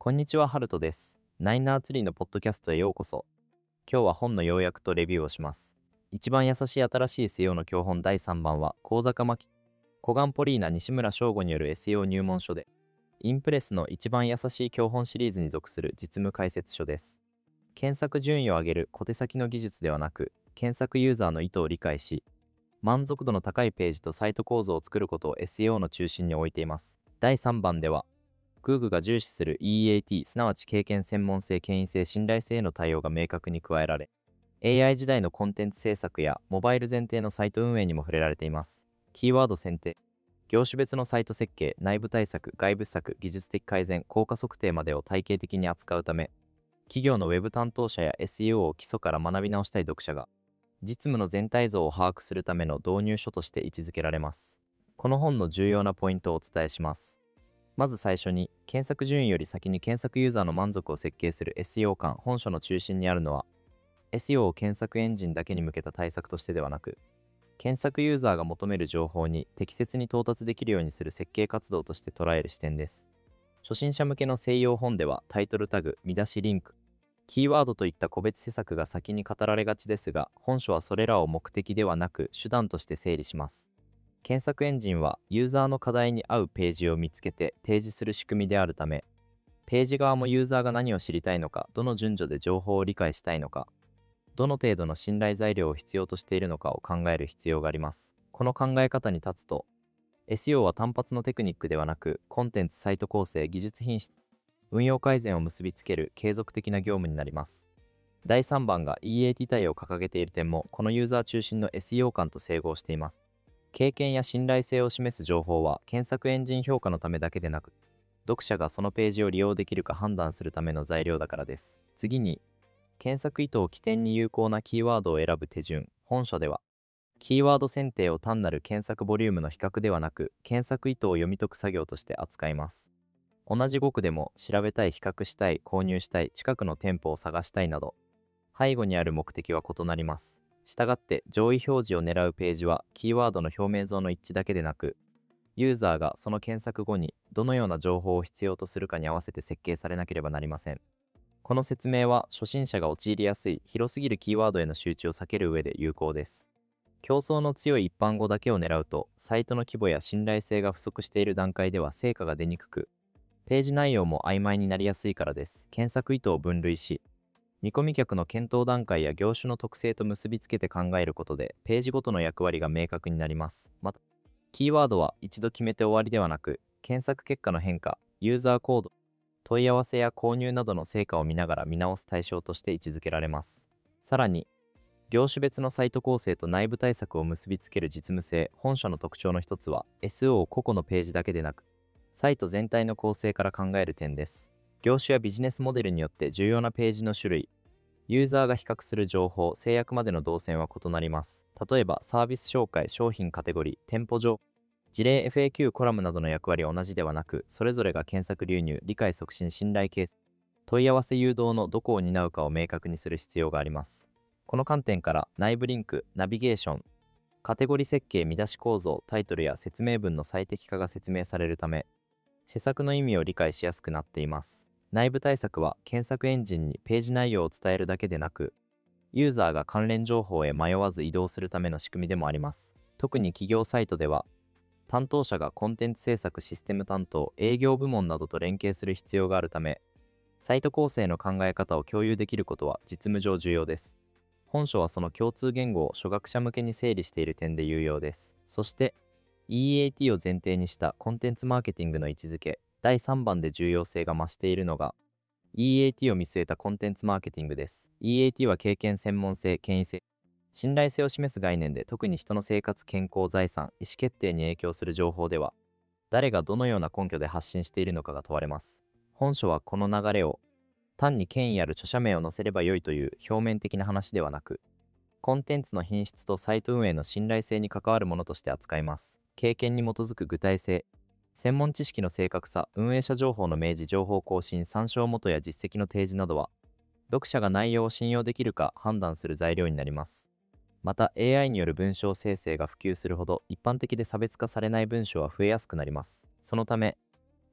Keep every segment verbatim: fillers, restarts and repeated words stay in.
こんにちは、ハルトです。ナイナーツリーのポッドキャストへようこそ。今日は本の要約とレビューをします。一番優しい新しい エスイーオー の教本だいさんばんは、高坂真希、コガンポリーナ西村翔吾による エスイーオー 入門書で、インプレスの一番優しい教本シリーズに属する実務解説書です。検索順位を上げる小手先の技術ではなく、検索ユーザーの意図を理解し、満足度の高いページとサイト構造を作ることを エスイーオー の中心に置いています。だいさんばんでは、Google が重視する イーイーエーティー、すなわち経験専門性、権威性、信頼性への対応が明確に加えられ、エーアイ 時代のコンテンツ制作やモバイル前提のサイト運営にも触れられています。キーワード選定、業種別のサイト設計、内部対策、外部施策、技術的改善、効果測定までを体系的に扱うため、企業のウェブ担当者や エスイーオー を基礎から学び直したい読者が、実務の全体像を把握するための導入書として位置づけられます。この本の重要なポイントをお伝えします。まず最初に、検索順位より先に検索ユーザーの満足を設計する エスイーオー 観、本書の中心にあるのは、エスイーオー を検索エンジンだけに向けた対策としてではなく、検索ユーザーが求める情報に適切に到達できるようにする設計活動として捉える視点です。初心者向けの専用本では、タイトルタグ、見出しリンク、キーワードといった個別施策が先に語られがちですが、本書はそれらを目的ではなく手段として整理します。検索エンジンはユーザーの課題に合うページを見つけて提示する仕組みであるため、ページ側もユーザーが何を知りたいのか、どの順序で情報を理解したいのか、どの程度の信頼材料を必要としているのかを考える必要があります。この考え方に立つと、エスイーオー は単発のテクニックではなく、コンテンツ、サイト構成、技術品質、運用改善を結びつける継続的な業務になります。だいさんばんが イーエーティー 対応を掲げている点も、このユーザー中心の エスイーオー 観と整合しています。経験や信頼性を示す情報は検索エンジン評価のためだけでなく、読者がそのページを利用できるか判断するための材料だからです。次に、検索意図を起点に有効なキーワードを選ぶ手順。本書では、キーワード選定を単なる検索ボリュームの比較ではなく、検索意図を読み解く作業として扱います。同じ語句でも、調べたい、比較したい、購入したい、近くの店舗を探したいなど、背後にある目的は異なります。したがって上位表示を狙うページはキーワードの表面像の一致だけでなく、ユーザーがその検索後にどのような情報を必要とするかに合わせて設計されなければなりません。この説明は初心者が陥りやすい広すぎるキーワードへの集中を避ける上で有効です。競争の強い一般語だけを狙うと、サイトの規模や信頼性が不足している段階では成果が出にくく、ページ内容も曖昧になりやすいからです。検索意図を分類し、見込み客の検討段階や業種の特性と結びつけて考えることで、ページごとの役割が明確になります。また、キーワードは一度決めて終わりではなく、検索結果の変化、ユーザーコード、問い合わせや購入などの成果を見ながら見直す対象として位置づけられます。さらに、業種別のサイト構成と内部対策を結びつける実務性。本書の特徴の一つは、エスイーオー を個々のページだけでなく、サイト全体の構成から考える点です。業種やビジネスモデルによって重要なページの種類、ユーザーが比較する情報、制約までの動線は異なります。例えば、サービス紹介、商品カテゴリー、店舗上、事例 エフエーキュー コラムなどの役割は同じではなく、それぞれが検索流入、理解促進、信頼形成、問い合わせ誘導のどこを担うかを明確にする必要があります。この観点から、内部リンク、ナビゲーション、カテゴリ設計、見出し構造、タイトルや説明文の最適化が説明されるため、施策の意味を理解しやすくなっています。内部対策は検索エンジンにページ内容を伝えるだけでなく、ユーザーが関連情報へ迷わず移動するための仕組みでもあります。特に企業サイトでは、担当者がコンテンツ制作、システム担当、営業部門などと連携する必要があるため、サイト構成の考え方を共有できることは実務上重要です。本書はその共通言語を初学者向けに整理している点で有用です。そして、イーエーティー を前提にしたコンテンツマーケティングの位置づけ。だいさんばんで重要性が増しているのが、イーエーティー を見据えたコンテンツマーケティングです。イーエーティー は経験専門性、権威性、信頼性を示す概念で、特に人の生活、健康、財産、意思決定に影響する情報では、誰がどのような根拠で発信しているのかが問われます。本書はこの流れを、単に権威ある著者名を載せればよいという表面的な話ではなく、コンテンツの品質とサイト運営の信頼性に関わるものとして扱います。経験に基づく具体性、専門知識の正確さ、運営者情報の明示、情報更新、参照元や実績の提示などは、読者が内容を信用できるか判断する材料になります。また、エーアイ による文章生成が普及するほど、一般的で差別化されない文章は増えやすくなります。そのため、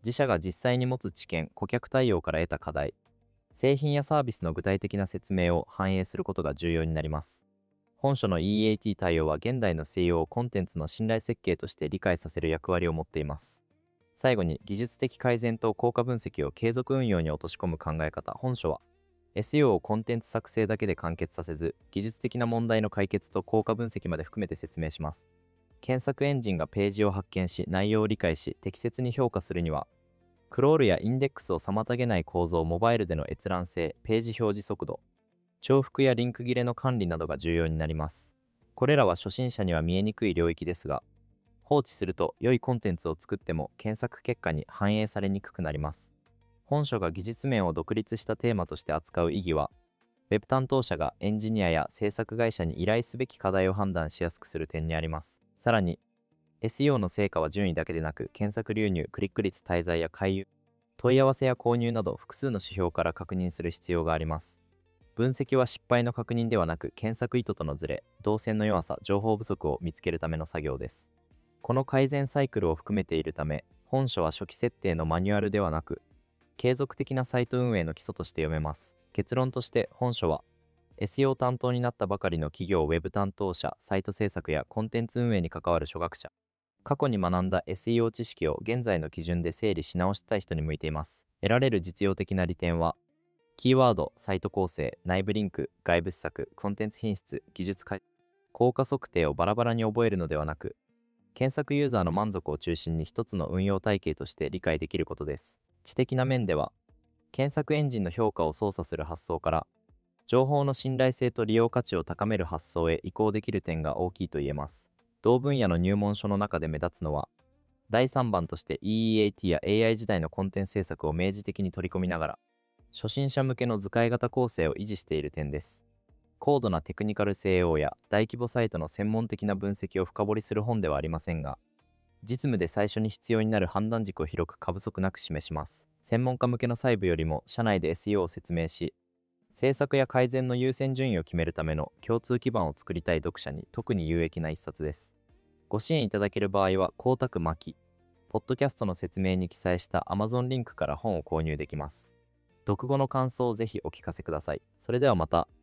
自社が実際に持つ知見、顧客対応から得た課題、製品やサービスの具体的な説明を反映することが重要になります。本書の イーエーティー 対応は現代の西洋をコンテンツの信頼設計として理解させる役割を持っています。最後に、技術的改善と効果分析を継続運用に落とし込む考え方。本書は エスイーオー をコンテンツ作成だけで完結させず、技術的な問題の解決と効果分析まで含めて説明します。検索エンジンがページを発見し、内容を理解し、適切に評価するには、クロールやインデックスを妨げない構造、モバイルでの閲覧性、ページ表示速度、重複やリンク切れの管理などが重要になります。これらは初心者には見えにくい領域ですが、放置すると良いコンテンツを作っても検索結果に反映されにくくなります。本書が技術面を独立したテーマとして扱う意義は、ウェブ担当者がエンジニアや制作会社に依頼すべき課題を判断しやすくする点にあります。さらに、エスイーオー の成果は順位だけでなく、検索流入、クリック率、滞在や回遊、問い合わせや購入など複数の指標から確認する必要があります。分析は失敗の確認ではなく、検索意図とのズレ、動線の弱さ、情報不足を見つけるための作業です。この改善サイクルを含めているため、本書は初期設定のマニュアルではなく、継続的なサイト運営の基礎として読めます。結論として本書は、エスイーオー 担当になったばかりの企業、ウェブ担当者、サイト制作やコンテンツ運営に関わる初学者、過去に学んだ エスイーオー 知識を現在の基準で整理し直したい人に向いています。得られる実用的な利点は、キーワード、サイト構成、内部リンク、外部施策、コンテンツ品質、技術開発、効果測定をバラバラに覚えるのではなく、検索ユーザーの満足を中心に一つの運用体系として理解できることです。知的な面では、検索エンジンの評価を操作する発想から、情報の信頼性と利用価値を高める発想へ移行できる点が大きいと言えます。同分野の入門書の中で目立つのは、だいさんばんとして イーイーエーティー や エーアイ 時代のコンテンツ制作を明示的に取り込みながら、初心者向けの図解型構成を維持している点です。高度なテクニカル性用や大規模サイトの専門的な分析を深掘りする本ではありませんが、実務で最初に必要になる判断軸を広く過不足なく示します。専門家向けの細部よりも社内で エスイーオー を説明し、制作や改善の優先順位を決めるための共通基盤を作りたい読者に特に有益な一冊です。ご支援いただける場合は、光沢巻、ポッドキャストの説明に記載した Amazon リンクから本を購入できます。読後の感想をぜひお聞かせください。それではまた。